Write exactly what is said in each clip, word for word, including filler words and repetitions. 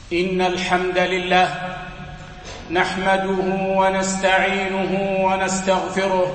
إن الحمد لله نحمده ونستعينه ونستغفره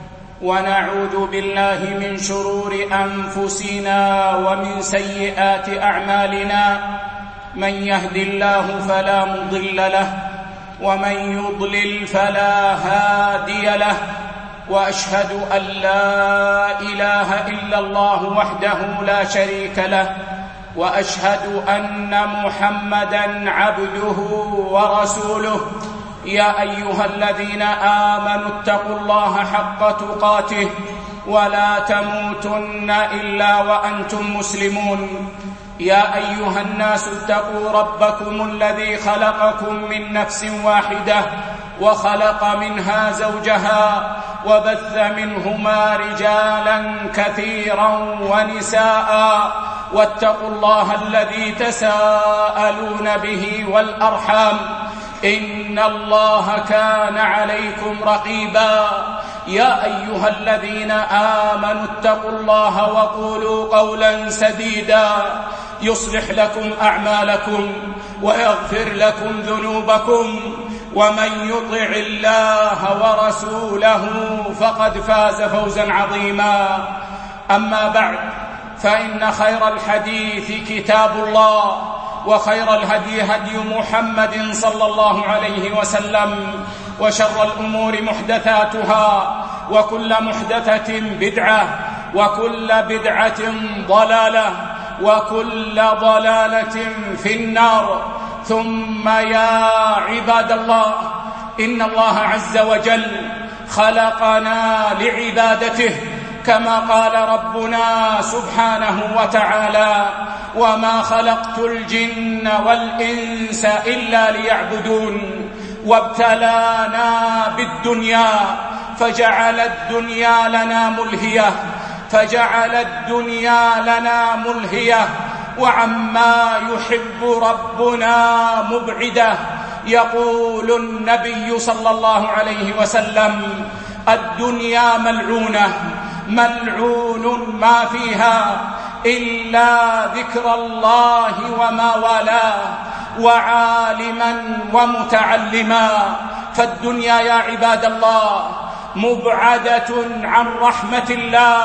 ونعوذ بالله من شرور أنفسنا ومن سيئات أعمالنا. من يهد الله فلا مضل له ومن يضلل فلا هادي له، وأشهد أن لا إله إلا الله وحده لا شريك له، وأشهد أن محمدًا عبده ورسوله. يا أيها الذين آمنوا اتقوا الله حق تقاته ولا تموتن إلا وأنتم مسلمون. يا أيها الناس اتقوا ربكم الذي خلقكم من نفس واحدة وخلق منها زوجها وبث منهما رجالا كثيرا ونساء، واتقوا الله الذي تساءلون به والأرحام إن الله كان عليكم رقيبا. يا أيها الذين آمنوا اتقوا الله وقولوا قولا سديدا يصلح لكم أعمالكم ويغفر لكم ذنوبكم، ومن يطع الله ورسوله فقد فاز فوزا عظيما. أما بعد، فإن خير الحديث كتاب الله، وخير الهدي هدي محمد صلى الله عليه وسلم، وشر الأمور محدثاتها، وكل محدثة بدعة، وكل بدعة ضلالة، وكل ضلالة في النار. ثم يا عباد الله، إن الله عز وجل خلقنا لعبادته، كما قال ربنا سبحانه وتعالى: وما خلقت الجن والإنس إلا ليعبدون. وابتلانا بالدنيا فجعل الدنيا لنا ملهية فجعل الدنيا لنا ملهية وعما يحب ربنا مبعدة. يقول النبي صلى الله عليه وسلم: الدنيا ملعونة ملعون ما فيها إلا ذكر الله وما والاه وعالما ومتعلما. فالدنيا يا عباد الله مبعدة عن رحمة الله،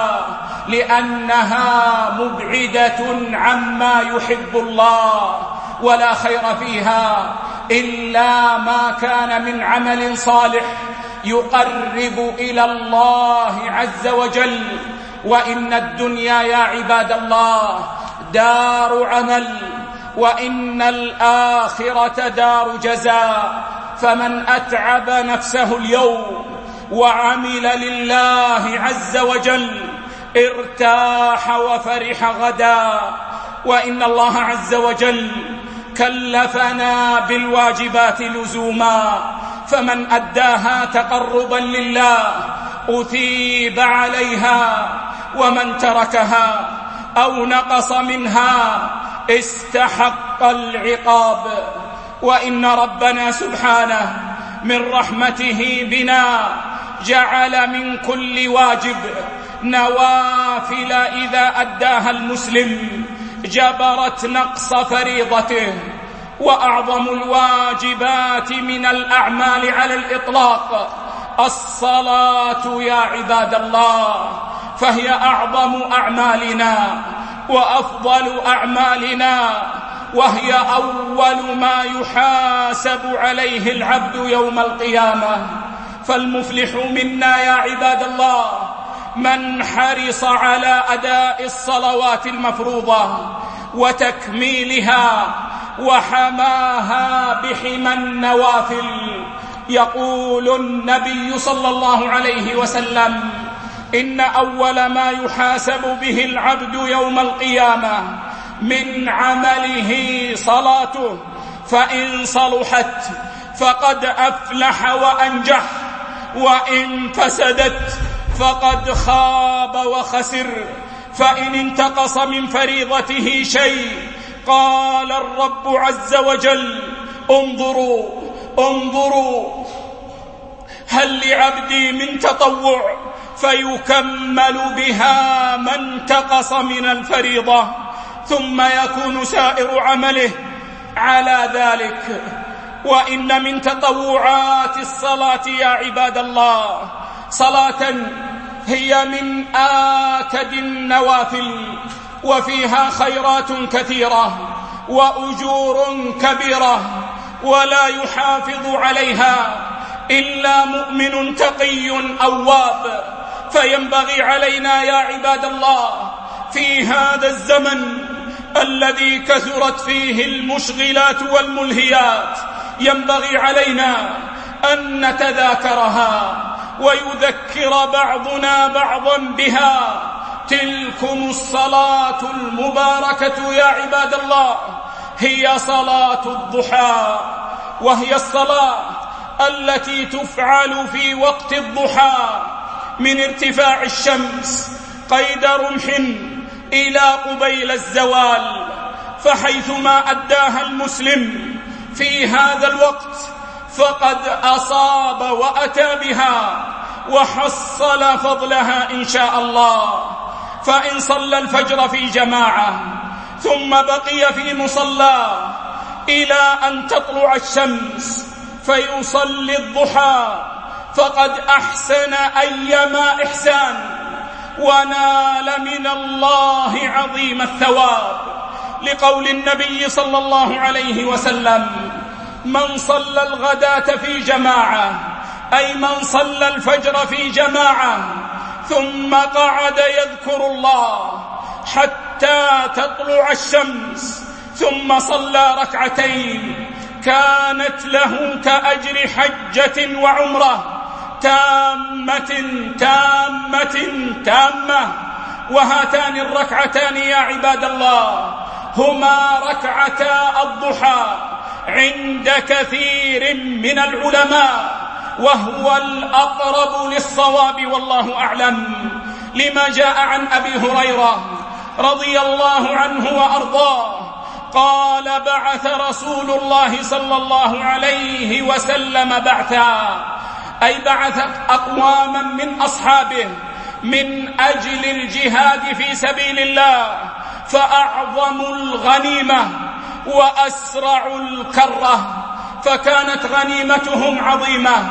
لأنها مبعدة عما يحب الله، ولا خير فيها إلا ما كان من عمل صالح يقرب إلى الله عز وجل. وإن الدنيا يا عباد الله دار عمل، وإن الآخرة دار جزاء. فمن أتعب نفسه اليوم وعمل لله عز وجل ارتاح وفرح غدا. وإن الله عز وجل كلفنا بالواجبات لزوما، فمن أداها تقربا لله أثيب عليها، ومن تركها أو نقص منها استحق العقاب. وإن ربنا سبحانه من رحمته بنا جعل من كل واجب نوافل إذا أداها المسلم جبرت نقص فريضته. وأعظم الواجبات من الأعمال على الإطلاق الصلاة يا عباد الله، فهي أعظم أعمالنا وأفضل أعمالنا، وهي أول ما يحاسب عليه العبد يوم القيامة. فالمفلح منا يا عباد الله من حرص على أداء الصلوات المفروضة وتكميلها وحماها بحمى النوافل. يقول النبي صلى الله عليه وسلم: إن أول ما يحاسب به العبد يوم القيامة من عمله صلاته، فإن صلحت فقد أفلح وأنجح، وإن فسدت فقد خاب وخسر. فإن انتقص من فريضته شيء قال الرب عز وجل: انظروا انظروا هل لعبدي من تطوع فيكمل بها ما انتقص من الفريضة، ثم يكون سائر عمله على ذلك. وإن من تطوعات الصلاة يا عباد الله صلاة هي من آكد النوافل، وفيها خيرات كثيرة وأجور كبيرة، ولا يحافظ عليها إلا مؤمن تقي أواب. فينبغي علينا يا عباد الله في هذا الزمن الذي كثرت فيه المشغلات والملهيات، ينبغي علينا أن نتذاكرها ويذكر بعضنا بعضا بها. تلكم الصلاة المباركة يا عباد الله هي صلاة الضحى، وهي الصلاة التي تفعل في وقت الضحى من ارتفاع الشمس قيد رمح إلى قبيل الزوال. فحيثما أداها المسلم في هذا الوقت فقد أصاب وأتى بها وحصل فضلها إن شاء الله. فإن صلى الفجر في جماعة ثم بقي في مصلى إلى أن تطلع الشمس فيصلي الضحى فقد أحسن أيما إحسان ونال من الله عظيم الثواب، لقول النبي صلى الله عليه وسلم: من صلى الغداة في جماعة، أي من صلى الفجر في جماعة ثم قعد يذكر الله حتى تطلع الشمس ثم صلى ركعتين، كانت له كأجر حجة وعمرة تامة تامة تامة. وهاتان الركعتان يا عباد الله هما ركعتا الضحى عند كثير من العلماء، وهو الأقرب للصواب والله أعلم، لما جاء عن أبي هريرة رضي الله عنه وأرضاه قال: بعث رسول الله صلى الله عليه وسلم بعثا، أي بعث أقواما من أصحابه من أجل الجهاد في سبيل الله، فأعظموا الغنيمة وأسرعوا الكرة، فكانت غنيمتهم عظيمة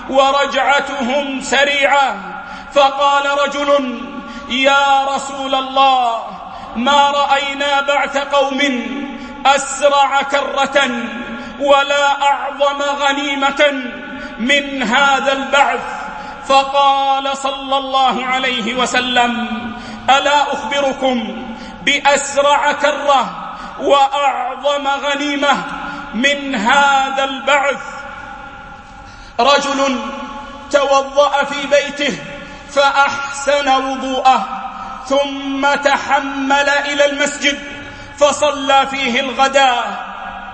ورجعتهم سريعة. فقال رجل: يا رسول الله، ما رأينا بعث قوم أسرع كرة ولا أعظم غنيمة من هذا البعث. فقال صلى الله عليه وسلم: ألا أخبركم بأسرع كرة وأعظم غنيمة من هذا البعث؟ رجل توضأ في بيته فأحسن وضوءه ثم تحمل إلى المسجد فصلى فيه الغداء،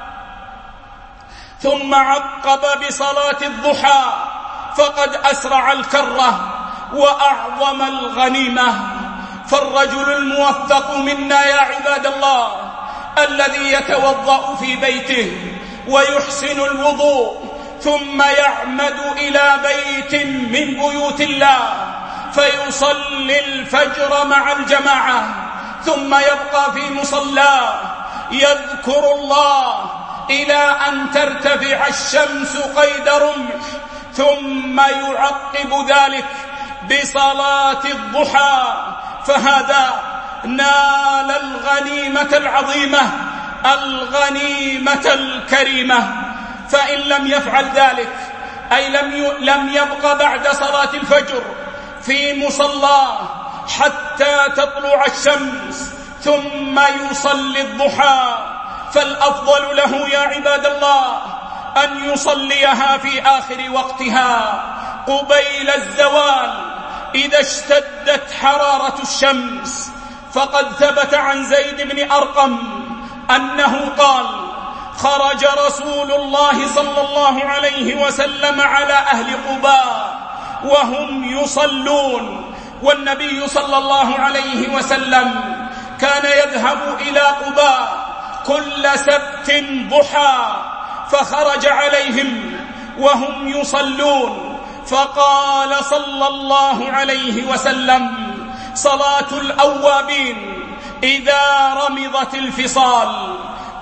ثم عقب بصلاة الضحى فقد أسرع الكرة وأعظم الغنيمة. فالرجل الموفق منا يا عباد الله الذي يتوضأ في بيته ويحسن الوضوء ثم يعمد إلى بيت من بيوت الله فيصلي الفجر مع الجماعة، ثم يبقى في مصلاه يذكر الله إلى أن ترتفع الشمس قيد رمح، ثم يعقب ذلك بصلاة الضحى، فهذا نال الغنيمة العظيمة الغنيمة الكريمة. فإن لم يفعل ذلك، أي لم لم يبق بعد صلاة الفجر في مصلاه حتى تطلع الشمس ثم يصلي الضحى، فالأفضل له يا عباد الله أن يصليها في آخر وقتها قبيل الزوال إذا اشتدت حرارة الشمس. فقد ثبت عن زيد بن أرقم أنه قال: خرج رسول الله صلى الله عليه وسلم على أهل قباء وهم يصلون، والنبي صلى الله عليه وسلم كان يذهب إلى قباء كل سبت ضحى، فخرج عليهم وهم يصلون فقال صلى الله عليه وسلم: صلاة الأوابين إذا رمضت الفصال،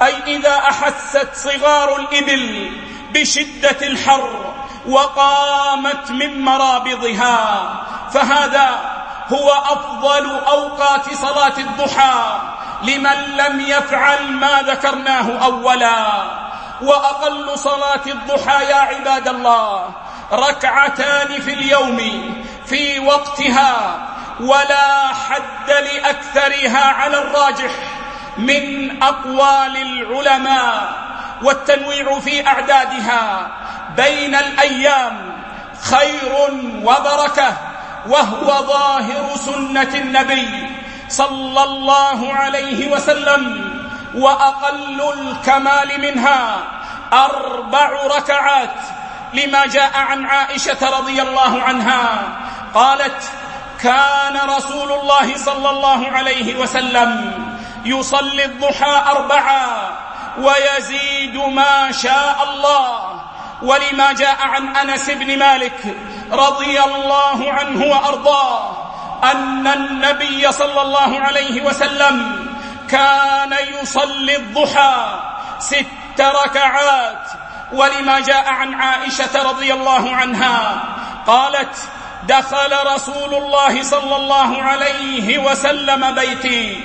أي إذا أحست صغار الإبل بشدة الحر وقامت من مرابضها، فهذا هو أفضل أوقات صلاة الضحى لمن لم يفعل ما ذكرناه أولا. وأقل صلاة الضحى يا عباد الله ركعتان في اليوم في وقتها، ولا حد لأكثرها على الراجح من أقوال العلماء، والتنويع في أعدادها بين الأيام خير وبركة، وهو ظاهر سنة النبي صلى الله عليه وسلم. وأقل الكمال منها أربع ركعات، لما جاء عن عائشة رضي الله عنها قالت: كان رسول الله صلى الله عليه وسلم يصلي الضحى أربعا ويزيد ما شاء الله. ولما جاء عن أنس بن مالك رضي الله عنه وأرضاه أن النبي صلى الله عليه وسلم كان يصلي الضحى ست ركعات. ولما جاء عن عائشة رضي الله عنها قالت: دخل رسول الله صلى الله عليه وسلم بيتي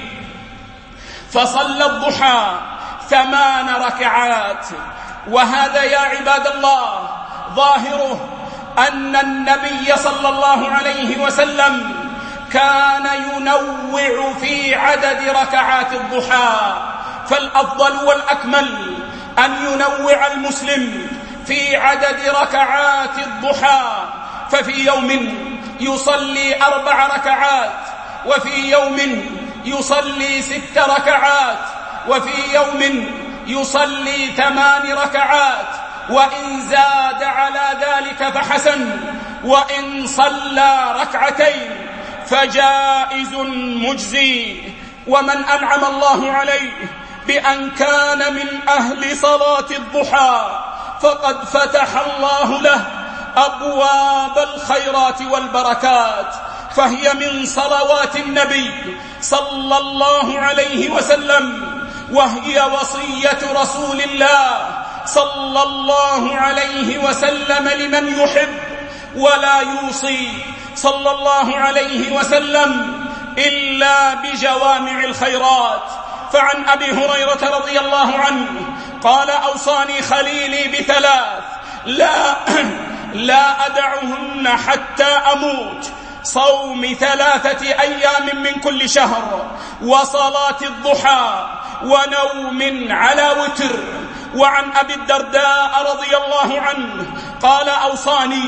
فصلى الضحى ثمان ركعات. وهذا يا عباد الله ظاهره أن النبي صلى الله عليه وسلم كان ينوع في عدد ركعات الضحى، فالأفضل والأكمل أن ينوع المسلم في عدد ركعات الضحى، ففي يوم يصلي أربع ركعات، وفي يوم يصلي ست ركعات، وفي يوم يصلي ثمان ركعات، وإن زاد على ذلك فحسن، وإن صلى ركعتين فجائز مجزي. ومن أنعم الله عليه بأن كان من أهل صلاة الضحى فقد فتح الله له أبواب الخيرات والبركات، فهي من صلوات النبي صلى الله عليه وسلم، وهي وصية رسول الله صلى الله عليه وسلم لمن يحب، ولا يوصي صلى الله عليه وسلم إلا بجوامع الخيرات. فعن أبي هريرة رضي الله عنه قال: أوصاني خليلي بثلاث لا, لا أدعهن حتى أموت: صوم ثلاثة أيام من كل شهر، وصلاة الضحى، ونوم على وتر. وعن أبي الدرداء رضي الله عنه قال: أوصاني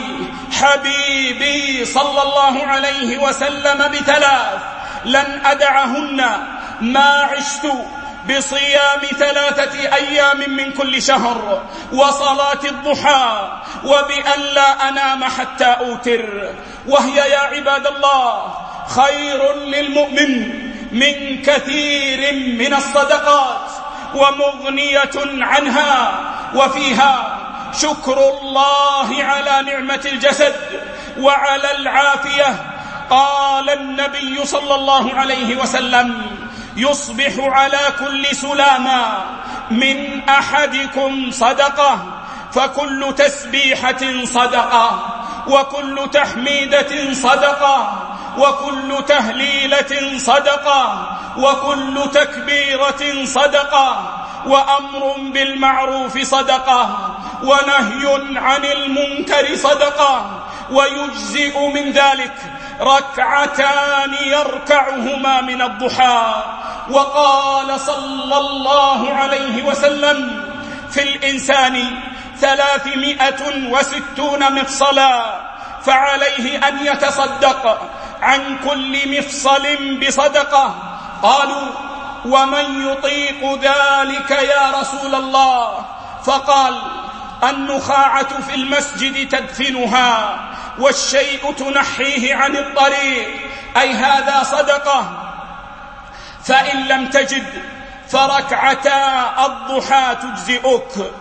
حبيبي صلى الله عليه وسلم بثلاث لن أدعهن ما عشت: بصيام ثلاثة أيام من كل شهر، وصلاة الضحى، وبأن لا أنام حتى أوتر. وهي يا عباد الله خير للمؤمن من كثير من الصدقات، ومغنية عنها، وفيها شكر الله على نعمة الجسد وعلى العافية. قال النبي صلى الله عليه وسلم: يصبح على كل سلامة من أحدكم صدقة، فكل تسبيحة صدقة، وكل تحميدة صدقة، وكل تهليلة صدقة، وكل تكبيرة صدقة، وأمر بالمعروف صدقة، ونهي عن المنكر صدقة. ويجزئ من ذلك ركعتان يركعهما من الضحى. وقال صلى الله عليه وسلم: في الإنسان ثلاثمائة وستون مفصلا، فعليه أن يتصدق عن كل مفصل بصدقة. قالوا: ومن يطيق ذلك يا رسول الله؟ فقال: النخاعة في المسجد تدفنها، والشيء تنحيه عن الطريق، أي هذا صدقة. فإن لم تجد فركعتا الضحى تجزئك.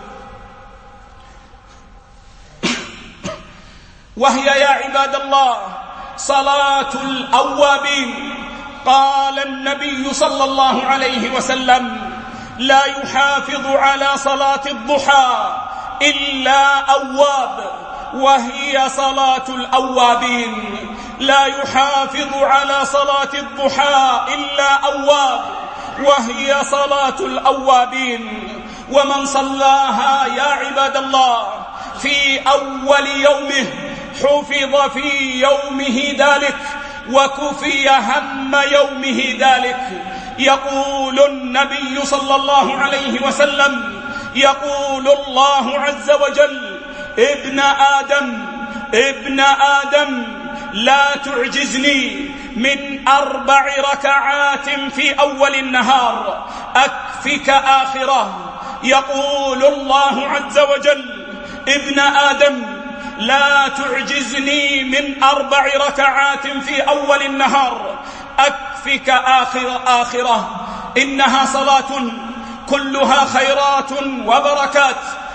وهي يا عباد الله صلاة الأوابين. قال النبي صلى الله عليه وسلم: لا يحافظ على صلاة الضحى إلا أواب، وهي صلاة الأوابين. لا يحافظ على صلاة الضحى إلا أواب، وهي صلاة الأوابين. ومن صلاها يا عباد الله في أول يومه حفظ في يومه ذلك وكفي هم يومه ذلك. يقول النبي صلى الله عليه وسلم، يقول الله عز وجل: ابن آدم ابن آدم لا تعجزني من أربع ركعات في أول النهار أكفك آخره. يقول الله عز وجل: ابن آدم لا تعجزني من أربع ركعات في أول النهار أكفك آخر آخره. إنها صلاة كلها خيرات وبركات،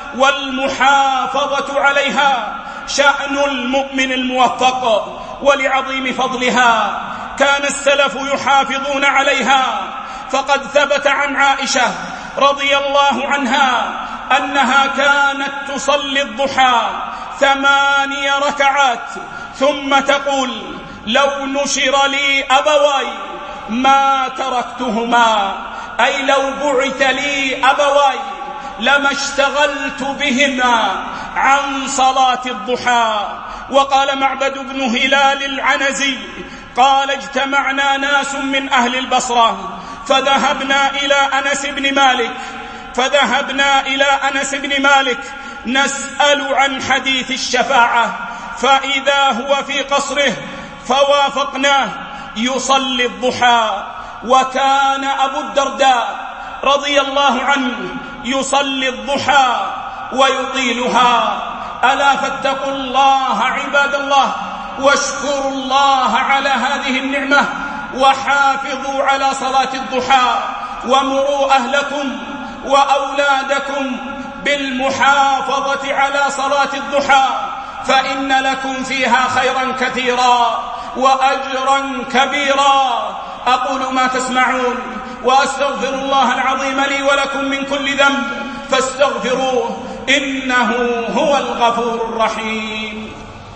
والمحافظة عليها شأن المؤمن الموفق. ولعظيم فضلها كان السلف يحافظون عليها، فقد ثبت عن عائشة رضي الله عنها أنها كانت تصلي الضحى ثماني ركعات ثم تقول: لو نشر لي أبواي ما تركتهما، أي لو بعث لي أبواي لما اشتغلت بهما عن صلاة الضحى. وقال معبد بن هلال العنزي قال: اجتمعنا ناس من أهل البصرة فذهبنا إلى أنس بن مالك فذهبنا إلى أنس بن مالك نسأل عن حديث الشفاعة، فإذا هو في قصره فوافقناه يصلي الضحى. وكان أبو الدرداء رضي الله عنه يصلي الضحى ويطيلها. ألا فاتقوا الله عباد الله، واشكروا الله على هذه النعمة، وحافظوا على صلاة الضحى، ومروا أهلكم وأولادكم بالمحافظة على صلاة الضحى، فإن لكم فيها خيرا كثيرا وأجرا كبيرا. أقول ما تسمعون وأستغفر الله العظيم لي ولكم من كل ذنب فاستغفروه إنه هو الغفور الرحيم.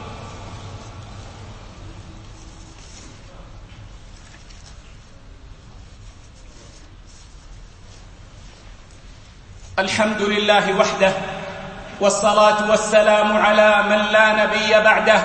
الحمد لله وحده، والصلاة والسلام على من لا نبي بعده.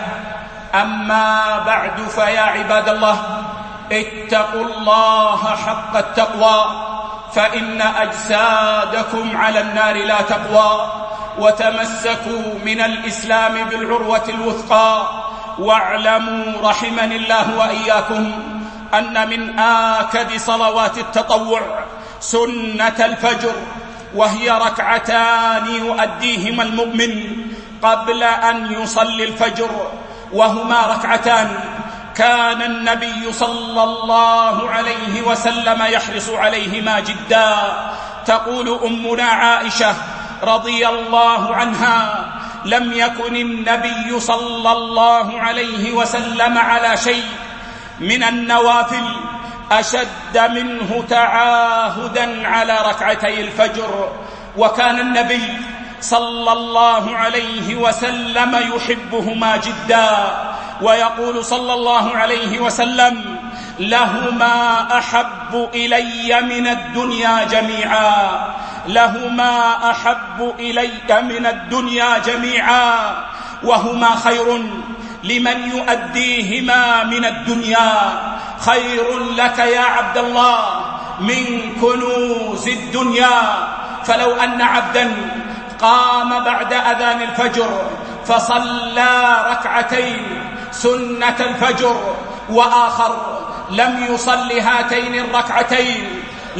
أما بعد، فيا عباد الله، اتقوا الله حق التقوى، فإن أجسادكم على النار لا تقوى. وتمسكوا من الإسلام بالعروة الوثقى، واعلموا رحمني الله وإياكم أن من آكد صلوات التطوع سنة الفجر، وهي ركعتان يؤديهما المؤمن قبل أن يصلي الفجر، وهما ركعتان كان النبي صلى الله عليه وسلم يحرص عليهما جدا. تقول أمنا عائشة رضي الله عنها: لم يكن النبي صلى الله عليه وسلم على شيء من النوافل أشد منه تعاهدا على ركعتي الفجر. وكان النبي صلى الله عليه وسلم يحبهما جدا، ويقول صلى الله عليه وسلم: لهما أحب إلي من الدنيا جميعا لهما أحب إلي من الدنيا جميعا وهما خير لمن يؤديهما من الدنيا. خير لك يا عبد الله من كنوز الدنيا. فلو أن عبدا قام بعد أذان الفجر فصلى ركعتين سنة الفجر، وآخر لم يصل هاتين الركعتين،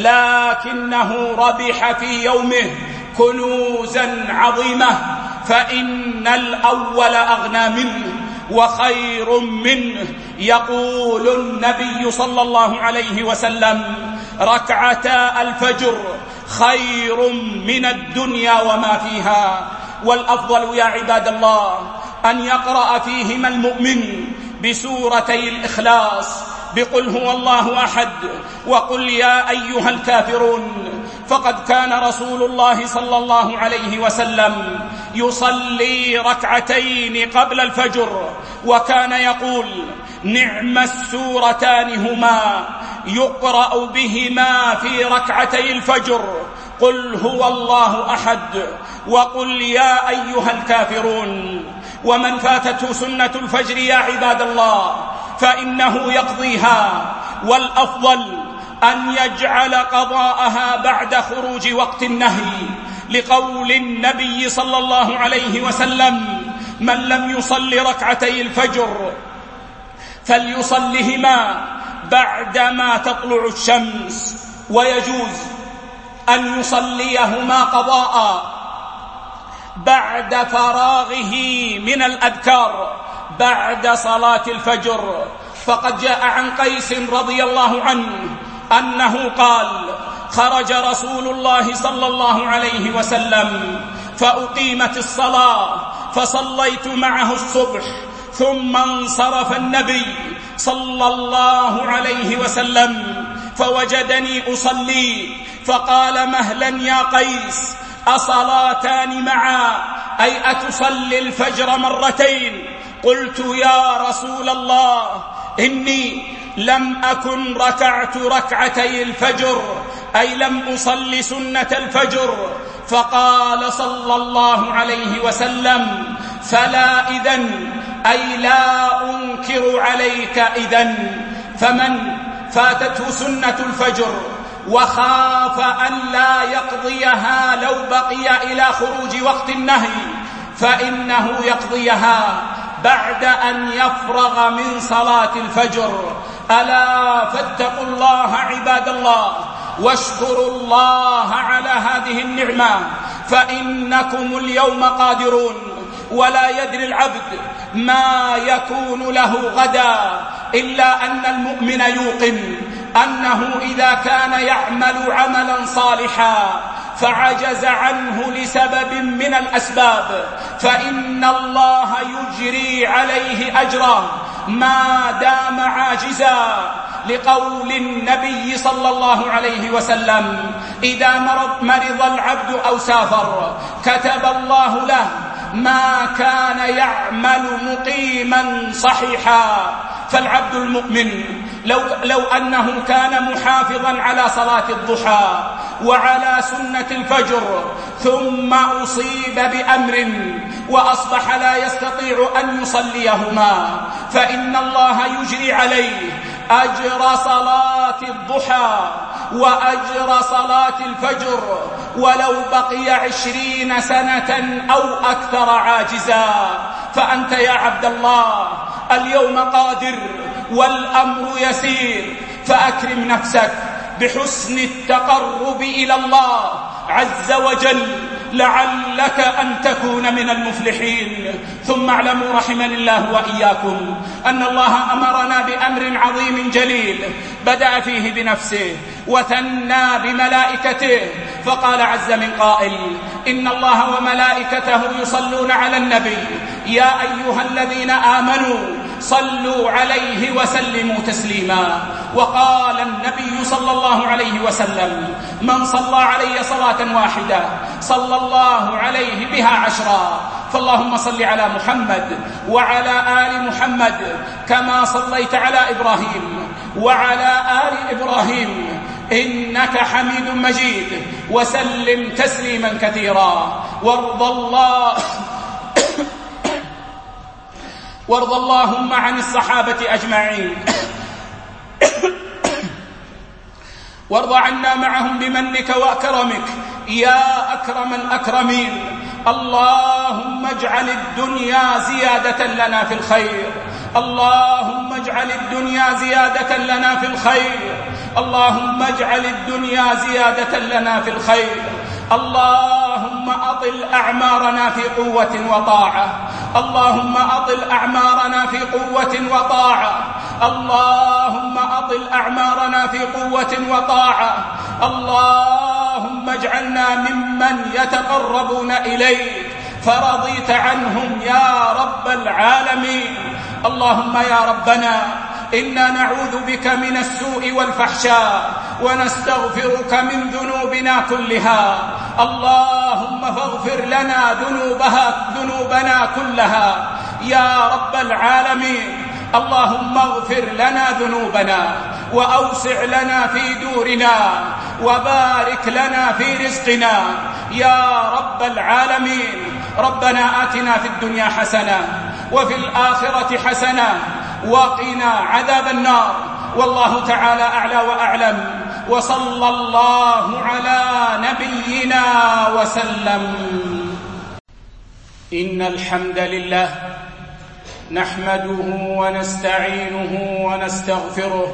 لكنه ربح في يومه كنوزا عظيمة، فإن الأول أغنى منه وخير منه. يقول النبي صلى الله عليه وسلم: ركعتا الفجر خير من الدنيا وما فيها. والأفضل يا عباد الله أن يقرأ فيهما المؤمن بسورتي الإخلاص، بقل هو الله أحد وقل يا أيها الكافرون. فقد كان رسول الله صلى الله عليه وسلم يصلي ركعتين قبل الفجر، وكان يقول: نعم السورتان هما يقرأ بهما في ركعتي الفجر، قل هو الله أحد وقل يا أيها الكافرون. ومن فاتته سنة الفجر يا عباد الله فإنه يقضيها، والأفضل أن يجعل قضاءها بعد خروج وقت النهي، لقول النبي صلى الله عليه وسلم: من لم يصل ركعتي الفجر فليصلهما بعدما تطلع الشمس. ويجوز أن يصليهما قضاء بعد فراغه من الأذكار بعد صلاة الفجر، فقد جاء عن قيس رضي الله عنه أنه قال: خرج رسول الله صلى الله عليه وسلم فأقيمت الصلاة فصليت معه الصبح، ثم انصرف النبي صلى الله عليه وسلم فوجدني أصلي، فقال: مهلا يا قيس، أصلاتان معا، أي أتصلي الفجر مرتين؟ قلت: يا رسول الله إني لم أكن ركعت ركعتي الفجر، أي لم أصلي سنة الفجر. فقال صلى الله عليه وسلم: فلا إذن، أي لا أنكر عليك إذن. فمن فاتته سنة الفجر وخاف أن لا يقضيها لو بقي إلى خروج وقت النهي فإنه يقضيها بعد أن يفرغ من صلاة الفجر. ألا فاتقوا الله عباد الله، واشكروا الله على هذه النعمة، فإنكم اليوم قادرون، ولا يدري العبد ما يكون له غدا، إلا أن المؤمن يوقن أنه إذا كان يعمل عملا صالحا فعجز عنه لسبب من الأسباب فإن الله يجري عليه أجره ما دام عاجزا، لقول النبي صلى الله عليه وسلم: إذا مرض, مرض العبد أو سافر كتب الله له ما كان يعمل مقيما صحيحا. فالعبد المؤمن لو, لو أنه كان محافظا على صلاة الضحى وعلى سنة الفجر ثم أصيب بأمر وأصبح لا يستطيع أن يصليهما، فإن الله يجري عليه أجر صلاة الضحى وأجر صلاة الفجر ولو بقي عشرين سنة أو أكثر عاجزا. فأنت يا عبد الله اليوم قادر والأمر يسير، فأكرم نفسك بحسن التقرب إلى الله عز وجل لعلك أن تكون من المفلحين. ثم اعلموا رحمني الله وإياكم أن الله أمرنا بأمر عظيم جليل بدأ فيه بنفسه وثنى بملائكته، فقال عز من قائل: إن الله وملائكته يصلون على النبي يا أيها الذين آمنوا صلوا عليه وسلموا تسليما. وقال النبي صلى الله عليه وسلم: من صلى علي صلاة واحدة صلى الله عليه بها عشرا. فاللهم صل على محمد وعلى آل محمد كما صليت على إبراهيم وعلى آل إبراهيم إنك حميد مجيد، وسلم تسليما كثيرا. وارض الله وارض اللهم عن الصحابة أجمعين وارض عنا معهم بمنك وأكرمك يا أكرم الأكرمين. اللهم اجعل الدنيا زيادة لنا في الخير، اللهم اجعل الدنيا زيادة لنا في الخير، اللهم اجعل الدنيا زيادة لنا في الخير. اللهم أطل أعمارنا في قوة وطاعة، اللهم أطل أعمارنا في قوة وطاعة، اللهم أطل أعمارنا في قوة وطاعة. اللهم اجعلنا ممن يتقربون إليك فرضيت عنهم يا رب العالمين. اللهم يا ربنا إنا نعوذ بك من السوء والفحشاء ونستغفرك من ذنوبنا كلها. اللهم فاغفر لنا ذنوبها ذنوبنا كلها يا رب العالمين. اللهم اغفر لنا ذنوبنا وأوسع لنا في دورنا وبارك لنا في رزقنا يا رب العالمين. ربنا آتنا في الدنيا حسنة وفي الآخرة حسنة وقنا عذاب النار. والله تعالى أعلى وأعلم، وصلى الله على نبينا وسلم. إن الحمد لله نحمده ونستعينه ونستغفره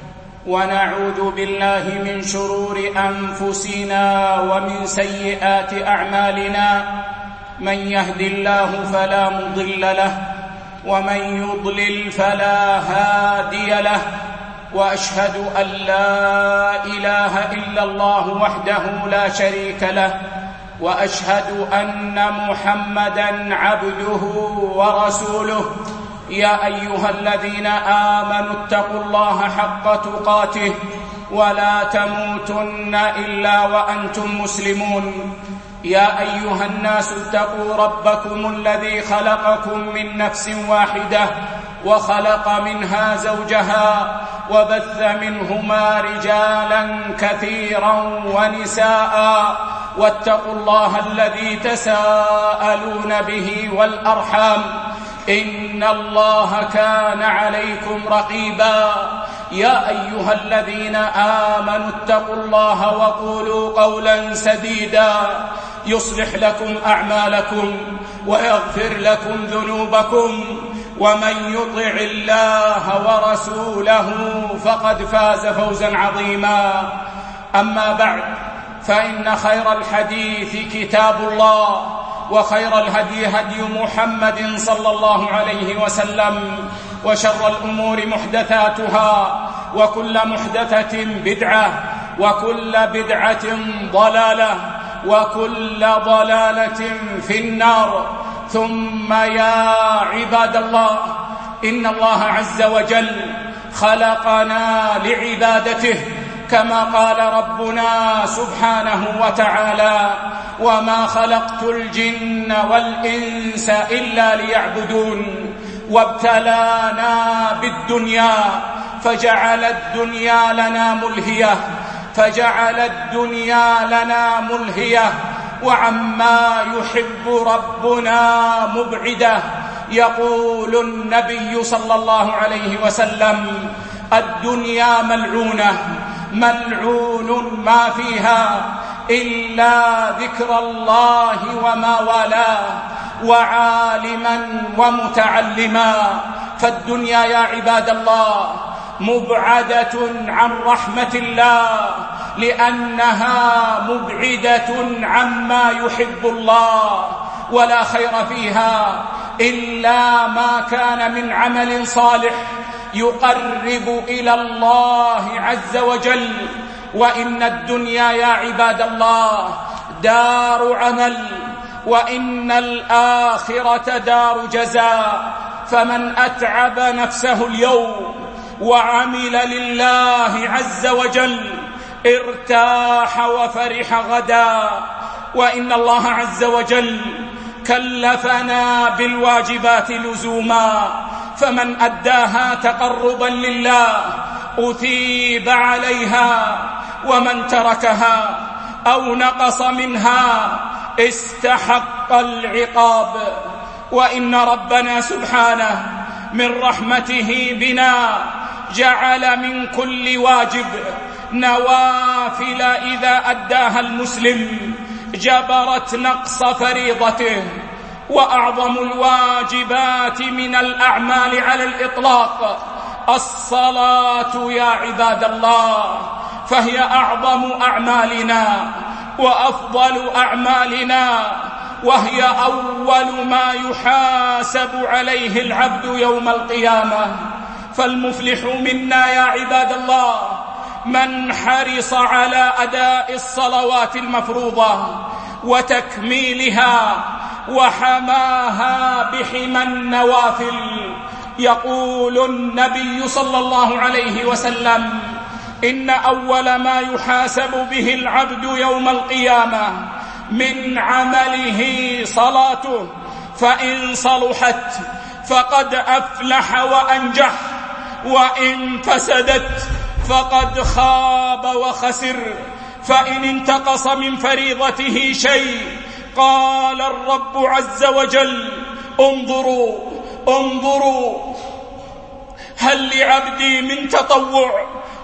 ونعوذ بالله من شرور أنفسنا ومن سيئات أعمالنا. من يهد الله فلا مضل له ومن يضلل فلا هادي له، وأشهد أن لا إله إلا الله وحده لا شريك له، وأشهد أن محمدًا عبده ورسوله. يا أيها الذين آمنوا اتقوا الله حق تقاته ولا تموتن إلا وأنتم مسلمون. يا أيها الناس اتقوا ربكم الذي خلقكم من نفس واحدة وخلق منها زوجها وبث منهما رجالا كثيرا ونساء، واتقوا الله الذي تساءلون به والأرحام إن الله كان عليكم رقيبا. يا أيها الذين آمنوا اتقوا الله وقولوا قولا سديدا يصلح لكم أعمالكم ويغفر لكم ذنوبكم، ومن يطع الله ورسوله فقد فاز فوزا عظيما. أما بعد، فإن خير الحديث كتاب الله، وخير الهدي هدي محمد صلى الله عليه وسلم، وشر الأمور محدثاتها، وكل محدثة بدعة، وكل بدعة ضلالة، وكل ضلالة في النار. ثم يا عباد الله، إن الله عز وجل خلقنا لعبادته، كما قال ربنا سبحانه وتعالى: وما خلقت الجن والإنس إلا ليعبدون. وابتلانا بالدنيا فجعل الدنيا لنا ملهية فجعل الدنيا لنا ملهية وعما يحب ربنا مبعدة. يقول النبي صلى الله عليه وسلم: الدنيا ملعونة ملعون ما فيها إلا ذكر الله وما والاه وعالما ومتعلما. فالدنيا يا عباد الله مبعدة عن رحمة الله، لأنها مبعدة عما يحب الله، ولا خير فيها إلا ما كان من عمل صالح يقرب إلى الله عز وجل. وإن الدنيا يا عباد الله دار عمل، وإن الآخرة دار جزاء. فمن أتعب نفسه اليوم وعمل لله عز وجل ارتاح وفرح غدا. وإن الله عز وجل كلفنا بالواجبات لزوما، فمن أداها تقربا لله أثيب عليها، ومن تركها أو نقص منها استحق العقاب. وإن ربنا سبحانه من رحمته بنا جعل من كل واجب نوافل إذا أداها المسلم جبرت نقص فريضته. وأعظم الواجبات من الأعمال على الإطلاق الصلاة يا عباد الله، فهي أعظم أعمالنا وأفضل أعمالنا، وهي أول ما يحاسب عليه العبد يوم القيامة. فالمفلح منا يا عباد الله من حرص على أداء الصلوات المفروضة وتكميلها وحماها بحمى النوافل. يقول النبي صلى الله عليه وسلم: إن أول ما يحاسب به العبد يوم القيامة من عمله صلاته، فإن صلحت فقد أفلح وأنجح، وإن فسدت فقد خاب وخسر. فإن انتقص من فريضته شيء قال الرب عز وجل: انظروا انظروا هل لعبدي من تطوع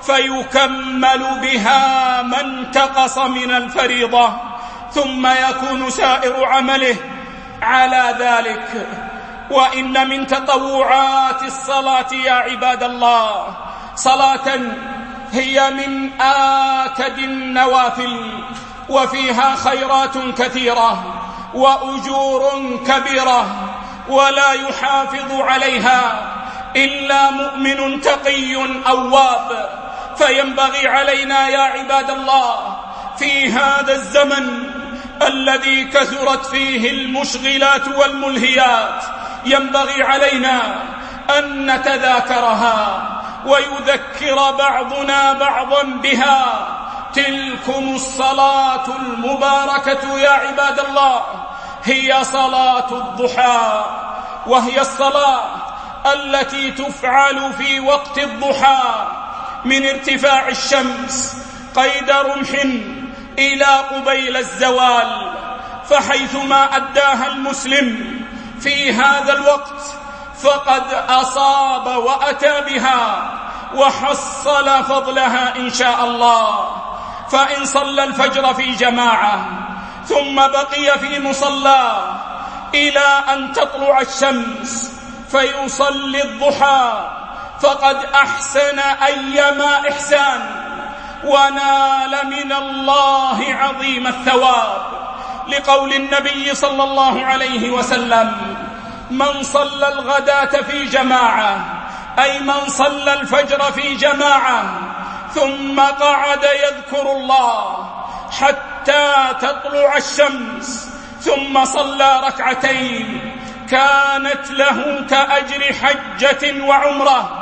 فيكمل بها ما انتقص من الفريضة، ثم يكون سائر عمله على ذلك. وإن من تطوعات الصلاة يا عباد الله صلاة هي من آكد النوافل، وفيها خيرات كثيرة وأجور كبيرة، ولا يحافظ عليها إلا مؤمن تقي أواب. فينبغي علينا يا عباد الله في هذا الزمن الذي كثرت فيه المشغلات والملهيات، ينبغي علينا أن نتذاكرها ويذكر بعضنا بعضا بها. تلكم الصلاة المباركة يا عباد الله هي صلاة الضحى، وهي الصلاة التي تفعل في وقت الضحى من ارتفاع الشمس قيد رمح إلى قبيل الزوال، فحيثما أداها المسلم في هذا الوقت فقد أصاب وأتى بها وحصل فضلها إن شاء الله. فإن صلى الفجر في جماعة ثم بقي في مصلاه إلى أن تطلع الشمس فيصلي الضحى فقد أحسن أيما إحسان ونال من الله عظيم الثواب، لقول النبي صلى الله عليه وسلم: من صلى الغداة في جماعة، أي من صلى الفجر في جماعة ثم قعد يذكر الله حتى تطلع الشمس ثم صلى ركعتين، كانت له كأجر حجة وعمرة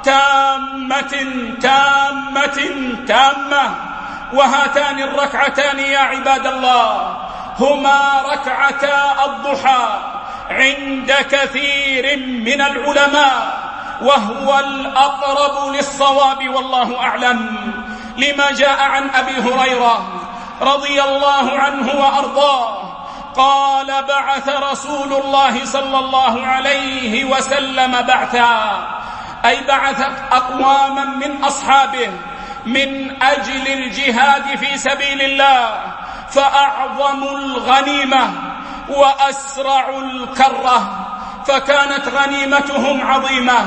تامة تامة تامة. وهاتان الركعتان يا عباد الله هما ركعتا الضحى عند كثير من العلماء، وهو الأقرب للصواب والله أعلم، لما جاء عن أبي هريرة رضي الله عنه وأرضاه قال: بعث رسول الله صلى الله عليه وسلم بعثا، أي بعث أقواما من أصحابه من أجل الجهاد في سبيل الله، فأعظم الغنيمة وأسرع الكرة، فكانت غنيمتهم عظيمة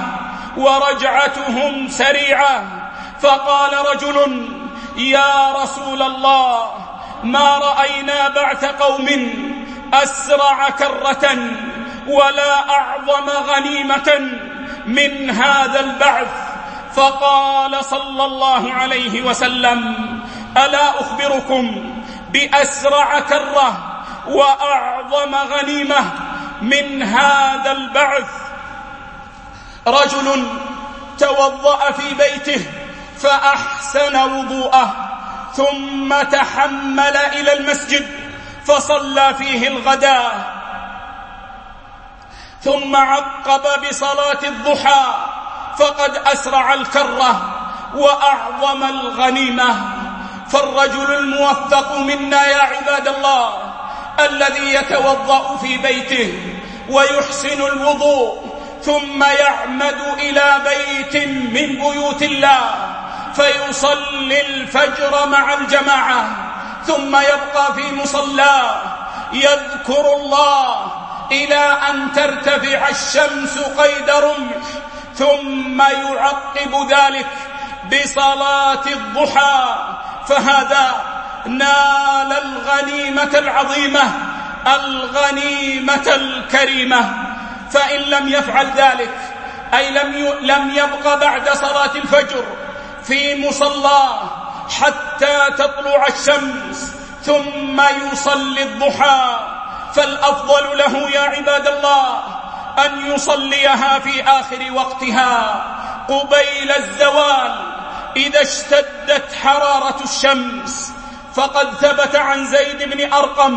ورجعتهم سريعة. فقال رجل: يا رسول الله، ما رأينا بعث قوم أسرع كرة ولا أعظم غنيمة من هذا البعث. فقال صلى الله عليه وسلم: ألا أخبركم بأسرع كرة وأعظم غنيمة من هذا البعث؟ رجل توضأ في بيته فأحسن وضوءه ثم تحمل إلى المسجد فصلى فيه الغداء، ثم عقب بصلاة الضحى فقد أسرع الكرة وأعظم الغنيمة. فالرجل الموفق منا يا عباد الله الذي يتوضأ في بيته ويحسن الوضوء ثم يعمد إلى بيت من بيوت الله فيصلي الفجر مع الجماعة، ثم يبقى في مصلاه يذكر الله إلى أن ترتفع الشمس قيد رمح، ثم يعقب ذلك بصلاة الضحى، فهذا نال الغنيمة العظيمة الغنيمة الكريمة. فإن لم يفعل ذلك، أي لم يبق بعد صلاة الفجر في مصلاه حتى تطلع الشمس ثم يصلي الضحى، فالأفضل له يا عباد الله أن يصليها في آخر وقتها قبيل الزوال، إذا اشتدت حرارة الشمس. فقد ثبت عن زيد بن أرقم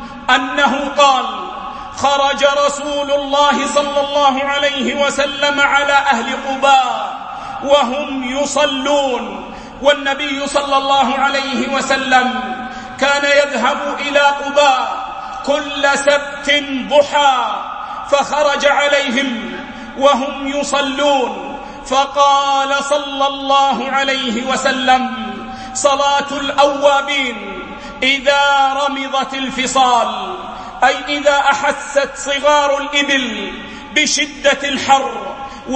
أنه قال: خرج رسول الله صلى الله عليه وسلم على أهل قباء وهم يصلون، والنبي صلى الله عليه وسلم كان يذهب إلى قباء كل سبت ضحى، فخرج عليهم وهم يصلون فقال صلى الله عليه وسلم: صلاة الأوابين إذا رمضت الفصال، أي إذا أحست صغار الإبل بشدة الحر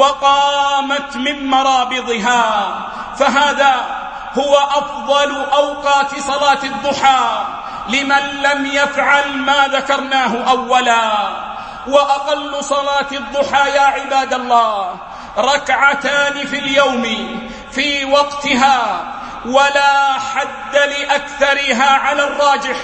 وقامت من مرابضها، فهذا هو أفضل أوقات صلاة الضحى لمن لم يفعل ما ذكرناه أولا. وأقل صلاة الضحى يا عباد الله ركعتان في اليوم في وقتها، ولا حد لأكثرها على الراجح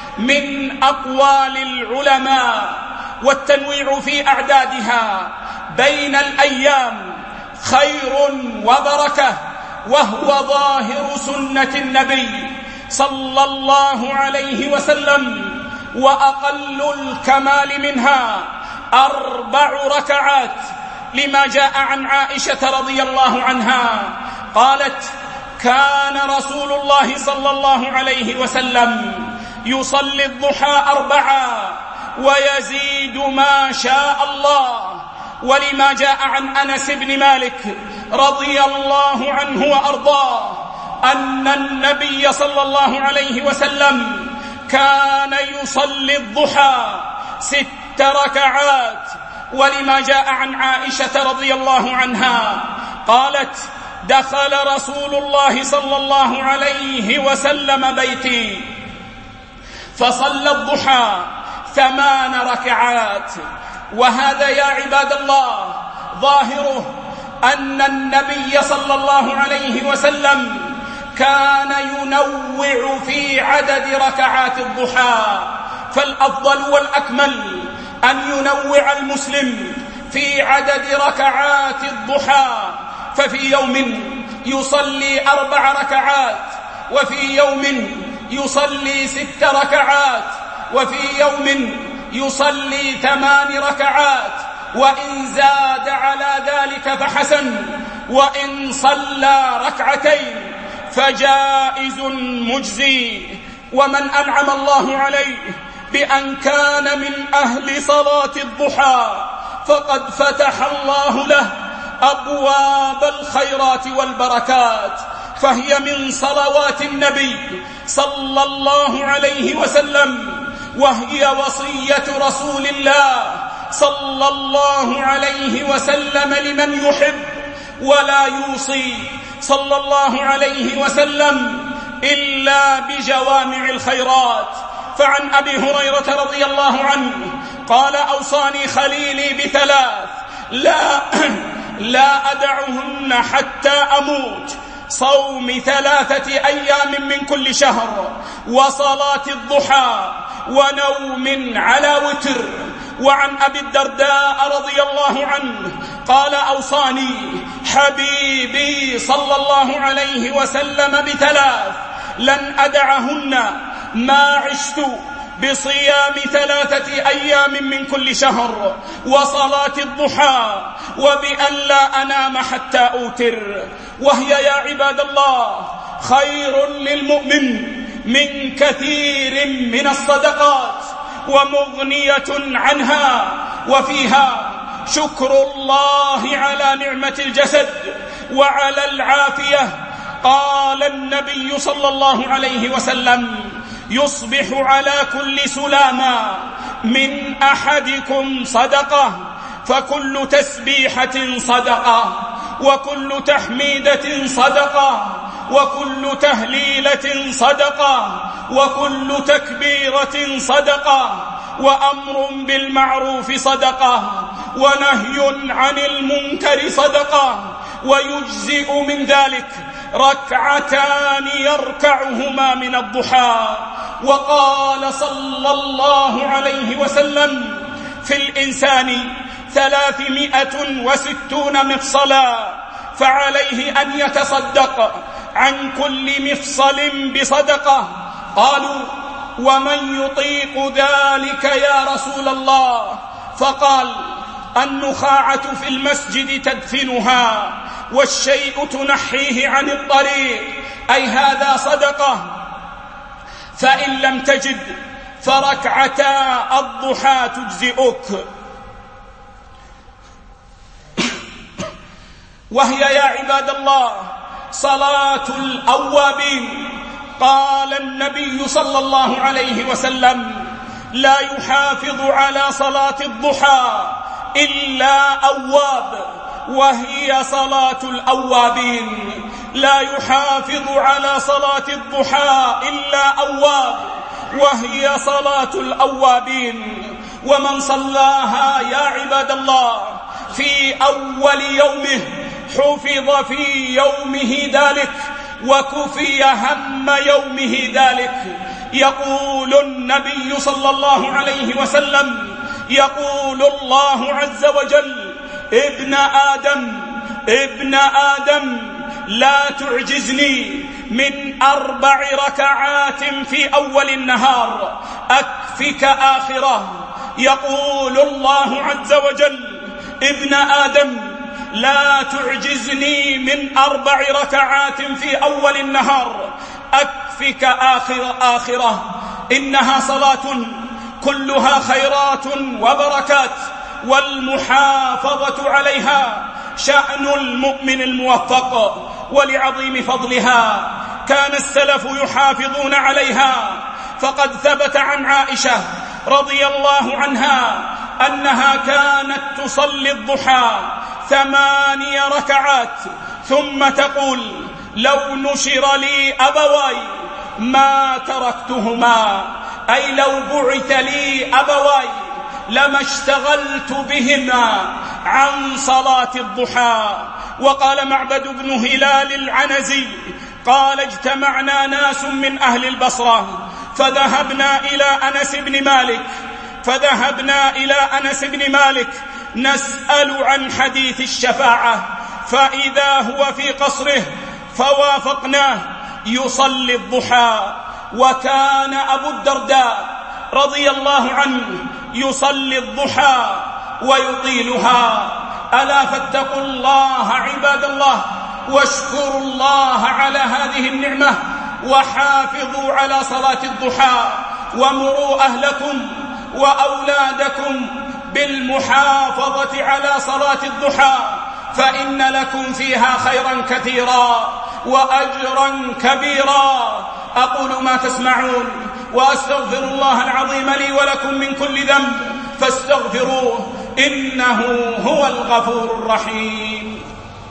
من أقوال العلماء، والتنويع في أعدادها بين الأيام خير وبركة، وهو ظاهر سنة النبي صلى الله عليه وسلم. وأقل الكمال منها أربع ركعات، لما جاء عن عائشة رضي الله عنها قالت: كان رسول الله صلى الله عليه وسلم يصلي الضحى أربعا ويزيد ما شاء الله. ولما جاء عن أنس بن مالك رضي الله عنه وأرضاه أن النبي صلى الله عليه وسلم كان يصلي الضحى ست ركعات. ولما جاء عن عائشة رضي الله عنها قالت: دخل رسول الله صلى الله عليه وسلم بيتي فصلى الضحى ثمان ركعات. وهذا يا عباد الله ظاهره أن النبي صلى الله عليه وسلم كان ينوع في عدد ركعات الضحى، فالأفضل والأكمل أن ينوع المسلم في عدد ركعات الضحى، ففي يوم يصلي أربع ركعات، وفي يوم يصلي ست ركعات، وفي يوم يصلي ثمان ركعات، وإن زاد على ذلك فحسن، وإن صلى ركعتين فجائز مجزي. ومن أنعم الله عليه بأن كان من أهل صلاة الضحى فقد فتح الله له أبواب الخيرات والبركات، فهي من صلوات النبي صلى الله عليه وسلم، وهي وصية رسول الله صلى الله عليه وسلم لمن يحب، ولا يوصي صلى الله عليه وسلم إلا بجوامع الخيرات. فعن أبي هريرة رضي الله عنه قال: أوصاني خليلي بثلاث لا, لا أدعهن حتى أموت: صوم ثلاثة أيام من كل شهر، وصلاة الضحى، ونوم على وتر. وعن أبي الدرداء رضي الله عنه قال: أوصاني حبيبي صلى الله عليه وسلم بثلاث لن أدعهن ما عشت: بصيام ثلاثة أيام من كل شهر، وصلاة الضحى، وبأن لا أنام حتى أوتر. وهي يا عباد الله خير للمؤمن من كثير من الصدقات، ومغنية عنها، وفيها شكر الله على نعمة الجسد وعلى العافية. قال النبي صلى الله عليه وسلم: يصبح على كل سلامة من أحدكم صدقة، فكل تسبيحة صدقة، وكل تحميدة صدقة، وكل تهليلة صدقة، وكل تكبيرة صدقة، وأمر بالمعروف صدقة، ونهي عن المنكر صدقة. ويجزئ من ذلك ركعتان يركعهما من الضحى. وقال صلى الله عليه وسلم: في الإنسان ثلاثمائة وستون مفصلا، فعليه أن يتصدق عن كل مفصل بصدقة. قالوا: ومن يطيق ذلك يا رسول الله؟ فقال: النخاعة في المسجد تدفنها، والشيء تنحيه عن الطريق، أي هذا صدقة. فإن لم تجد فركعتا الضحى تجزئك. وهي يا عباد الله صلاة الأوابين. قال النبي صلى الله عليه وسلم: لا يحافظ على صلاة الضحى إلا أواب، وهي صلاة الأوابين. لا يحافظ على صلاة الضحى إلا أواب، وهي صلاة الأوابين. ومن صلاها يا عباد الله في أول يومه حفظ في يومه ذلك، وكفي هم يومه ذلك. يقول النبي صلى الله عليه وسلم: يقول الله عز وجل: ابن آدم ابن آدم لا تعجزني من أربع ركعات في أول النهار أكفك آخره. يقول الله عز وجل: ابن آدم لا تعجزني من أربع ركعات في أول النهار أكفك آخر آخرة. إنها صلاة كلها خيرات وبركات، والمحافظة عليها شأن المؤمن الموفق. ولعظيم فضلها كان السلف يحافظون عليها، فقد ثبت عن عائشة رضي الله عنها أنها كانت تصلي الضحى ثماني ركعات ثم تقول: لو نشر لي أبواي ما تركتهما، أي لو بعث لي أبواي لما اشتغلت بهما عن صلاة الضحى. وقال معبد بن هلال العنزي: قال: اجتمعنا ناس من أهل البصرة فذهبنا إلى أنس بن مالك فذهبنا إلى أنس بن مالك نسأل عن حديث الشفاعة، فإذا هو في قصره فوافقناه يصلي الضحى. وكان أبو الدرداء رضي الله عنه يصلي الضحى ويطيلها. ألا فاتقوا الله عباد الله، واشكروا الله على هذه النعمة، وحافظوا على صلاة الضحى، ومروا أهلكم وأولادكم بالمحافظة على صلاة الضحى، فإن لكم فيها خيرا كثيرا وأجرا كبيرا. أقول ما تسمعون، وأستغفر الله العظيم لي ولكم من كل ذنب، فاستغفروه إنه هو الغفور الرحيم.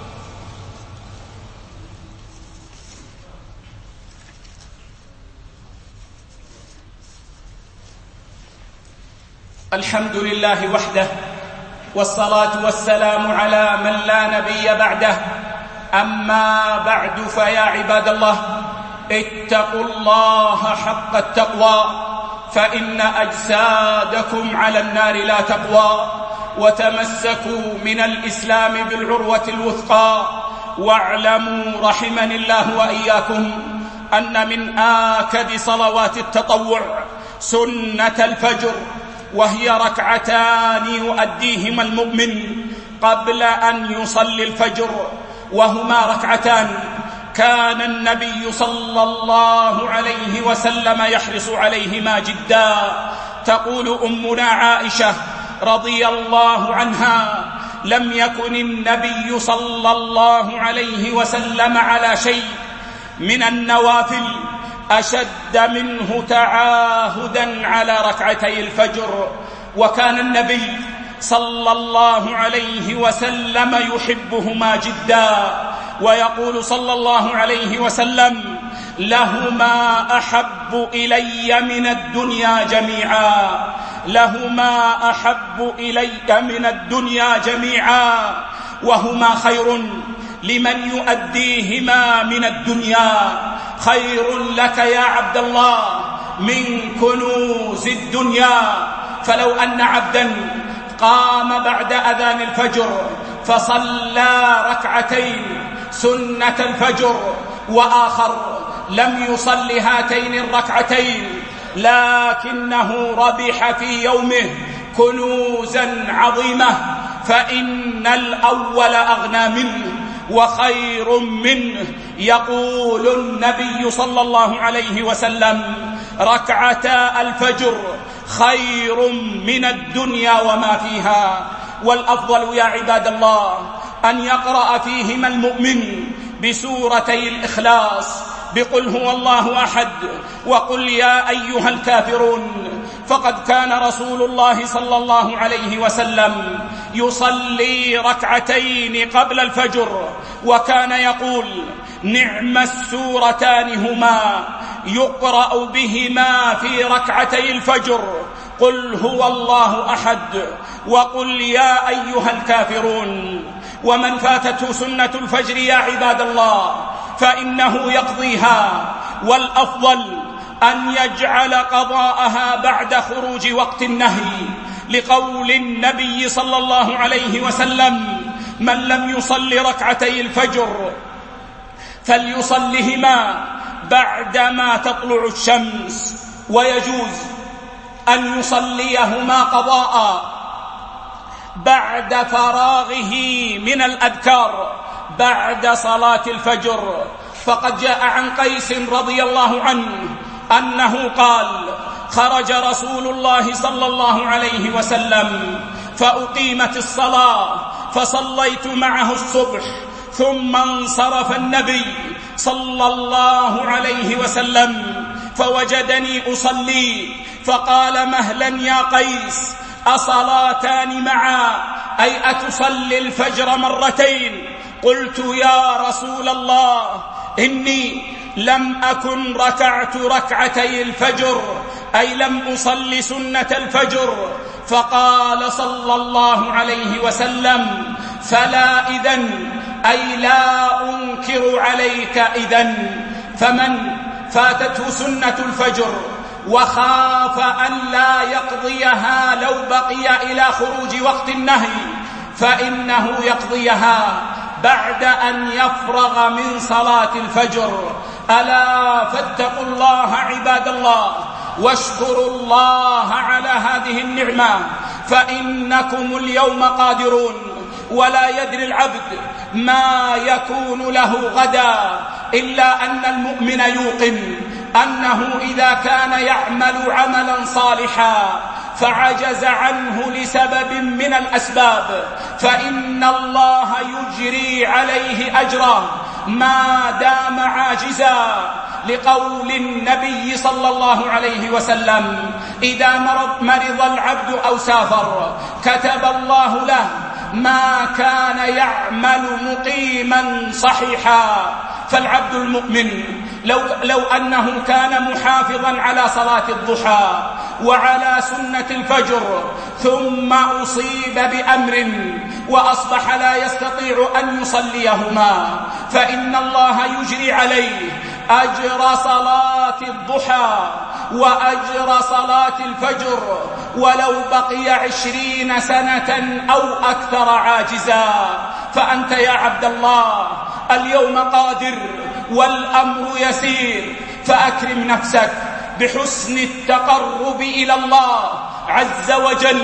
الحمد لله وحده، والصلاة والسلام على من لا نبي بعده. أما بعد، فيا عباد الله اتقوا الله حق التقوى، فإن أجسادكم على النار لا تقوى. وتمسكوا من الإسلام بالعروة الوثقى، واعلموا رحمني الله وإياكم أن من آكد صلوات التطوع سنة الفجر، وهي ركعتان يؤديهما المؤمن قبل أن يصلي الفجر، وهما ركعتان كان النبي صلى الله عليه وسلم يحرص عليهما جدا. تقول أمنا عائشة رضي الله عنها: لم يكن النبي صلى الله عليه وسلم على شيء من النوافل أشد منه تعاهدا على ركعتي الفجر. وكان النبي صلى الله عليه وسلم يحبهما جدا، ويقول صلى الله عليه وسلم: لهما أحب إلي من الدنيا جميعا لهما أحب إلي من الدنيا جميعا وهما خير لمن يؤديهما من الدنيا. خير لك يا عبد الله من كنوز الدنيا. فلو أن عبدا قام بعد أذان الفجر فصلى ركعتين سنة الفجر، وآخر لم يصل هاتين الركعتين لكنه ربح في يومه كنوزا عظيمة، فإن الأول أغنى منه وخير منه. يقول النبي صلى الله عليه وسلم: ركعتا الفجر خير من الدنيا وما فيها. والأفضل يا عباد الله أن يقرأ فيهما المؤمن بسورتي الإخلاص، بقل هو الله أحد وقل يا أيها الكافرون. فقد كان رسول الله صلى الله عليه وسلم يصلي ركعتين قبل الفجر، وكان يقول: نعم السورتان هما يقرأ بهما في ركعتي الفجر، قل هو الله أحد وقل يا أيها الكافرون. ومن فاتته سنة الفجر يا عباد الله فإنه يقضيها، والأفضل أن يجعل قضاءها بعد خروج وقت النهي، لقول النبي صلى الله عليه وسلم: من لم يصل ركعتي الفجر فليصلهما بعدما تطلع الشمس. ويجوز أن يصليهما قضاء بعد فراغه من الأذكار بعد صلاة الفجر. فقد جاء عن قيس رضي الله عنه أنه قال: خرج رسول الله صلى الله عليه وسلم فأقيمت الصلاة فصليت معه الصبح، ثم انصرف النبي صلى الله عليه وسلم فوجدني أصلي، فقال: مهلا يا قيس، أصلاتان معا، أي أتصلي الفجر مرتين؟ قلت: يا رسول الله إني لم أكن ركعت ركعتي الفجر، أي لم أصلي سنة الفجر. فقال صلى الله عليه وسلم: فلا إذن، أي لا أنكر عليك إذن. فمن فاتته سنة الفجر وخاف أن لا يقضيها لو بقي إلى خروج وقت النهي فإنه يقضيها بعد أن يفرغ من صلاة الفجر. ألا فاتقوا الله عباد الله، واشكروا الله على هذه النعمة، فإنكم اليوم قادرون، ولا يدري العبد ما يكون له غدا، إلا أن المؤمن يوقن أنه إذا كان يعمل عملا صالحا فعجز عنه لسبب من الأسباب فإن الله يجري عليه أجره ما دام عاجزا، لقول النبي صلى الله عليه وسلم: إذا مرض, مرض العبد أو سافر كتب الله له ما كان يعمل مقيما صحيحا. فالعبد المؤمن لو, لو أنه كان محافظا على صلاة الضحى وعلى سنة الفجر ثم أصيب بأمر وأصبح لا يستطيع أن يصليهما، فإن الله يجري عليه أجر صلاة الضحى وأجر صلاة الفجر ولو بقي عشرين سنة أو أكثر عاجزا. فأنت يا عبد الله اليوم قادر والأمر يسير، فأكرم نفسك بحسن التقرب إلى الله عز وجل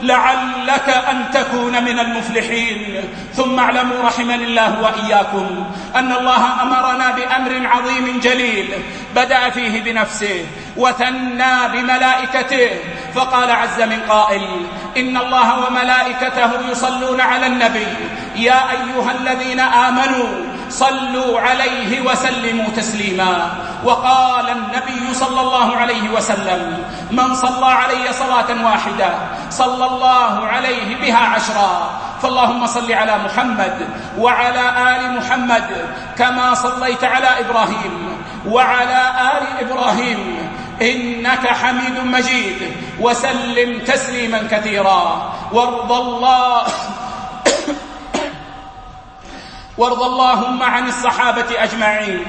لعلك أن تكون من المفلحين. ثم اعلموا رحمني الله وإياكم أن الله أمرنا بأمر عظيم جليل بدأ فيه بنفسه وثنى بملائكته، فقال عز من قائل: إن الله وملائكته يصلون على النبي يا أيها الذين آمنوا صلوا عليه وسلموا تسليما. وقال النبي صلى الله عليه وسلم: من صلى علي صلاة واحدة صلى الله عليه بها عشرا. فاللهم صل على محمد وعلى آل محمد كما صليت على إبراهيم وعلى آل إبراهيم إنك حميد مجيد، وسلم تسليما كثيرا. وارض الله وارض اللهم عن الصحابة أجمعين،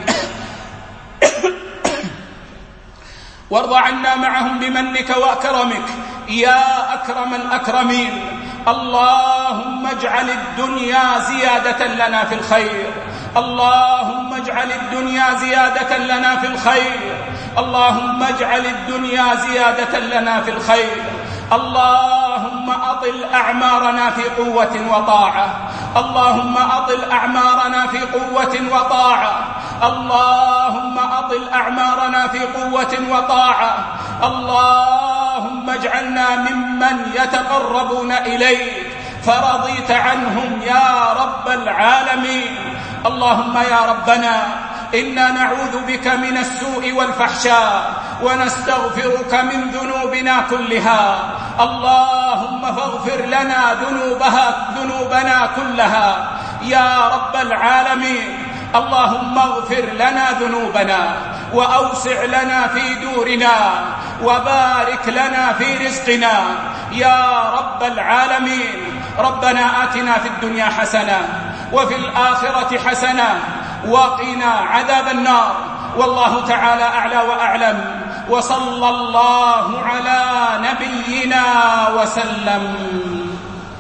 وارض عنا معهم بمنك وأكرمك يا أكرم الأكرمين. اللهم اجعل الدنيا زيادة لنا في الخير، اللهم اجعل الدنيا زيادة لنا في الخير، اللهم اجعل الدنيا زيادة لنا في الخير. اللهم أطل أعمارنا في قوة وطاعة، اللهم أطل أعمارنا في قوة وطاعة، اللهم أطل أعمارنا في قوة وطاعة. اللهم اجعلنا ممن يتقربون إليك فرضيت عنهم يا رب العالمين. اللهم يا ربنا إنا نعوذ بك من السوء والفحشاء ونستغفرك من ذنوبنا كلها. اللهم فاغفر لنا ذنوبها ذنوبنا كلها يا رب العالمين. اللهم اغفر لنا ذنوبنا وأوسع لنا في دورنا وبارك لنا في رزقنا يا رب العالمين. ربنا آتنا في الدنيا حسنة وفي الآخرة حسنة وقنا عذاب النار. والله تعالى أعلى وأعلم، وصلى الله على نبينا وسلم.